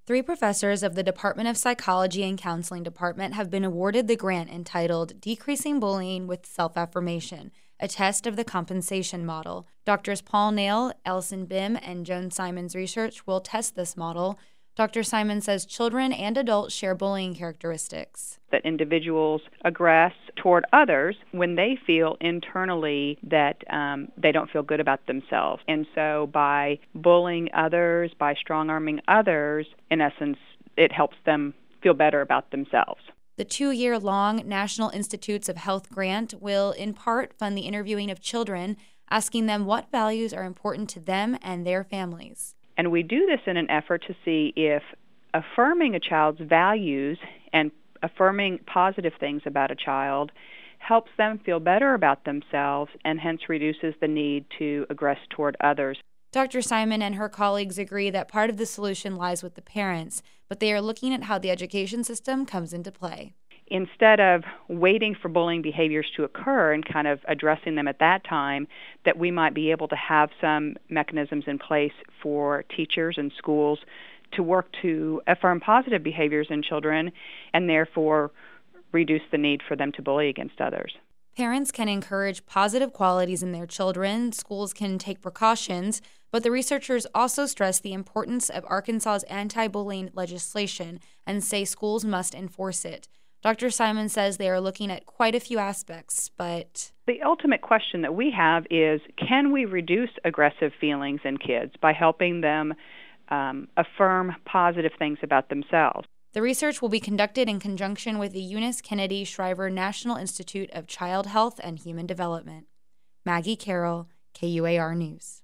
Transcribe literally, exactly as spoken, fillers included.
Three professors of the Department of Psychology and Counseling Department have been awarded the grant entitled Decreasing Bullying with Self-Affirmation, a test of the compensation model. Doctors Paul Nail, Elson Bim, and Joan Simon's research will test this model. Doctor Simon says children and adults share bullying characteristics. That individuals aggress toward others when they feel internally that um, they don't feel good about themselves. And so by bullying others, by strong-arming others, in essence, it helps them feel better about themselves. The two-year-long National Institutes of Health grant will, in part, fund the interviewing of children, asking them what values are important to them and their families. And we do this in an effort to see if affirming a child's values and affirming positive things about a child helps them feel better about themselves and hence reduces the need to aggress toward others. Doctor Simon and her colleagues agree that part of the solution lies with the parents, but they are looking at how the education system comes into play. Instead of waiting for bullying behaviors to occur and kind of addressing them at that time, that we might be able to have some mechanisms in place for teachers and schools to work to affirm positive behaviors in children and therefore reduce the need for them to bully against others. Parents can encourage positive qualities in their children, schools can take precautions, but the researchers also stress the importance of Arkansas's anti-bullying legislation and say schools must enforce it. Doctor Simon says they are looking at quite a few aspects, but the ultimate question that we have is, can we reduce aggressive feelings in kids by helping them um, affirm positive things about themselves? The research will be conducted in conjunction with the Eunice Kennedy Shriver National Institute of Child Health and Human Development. Maggie Carroll, K U A R News.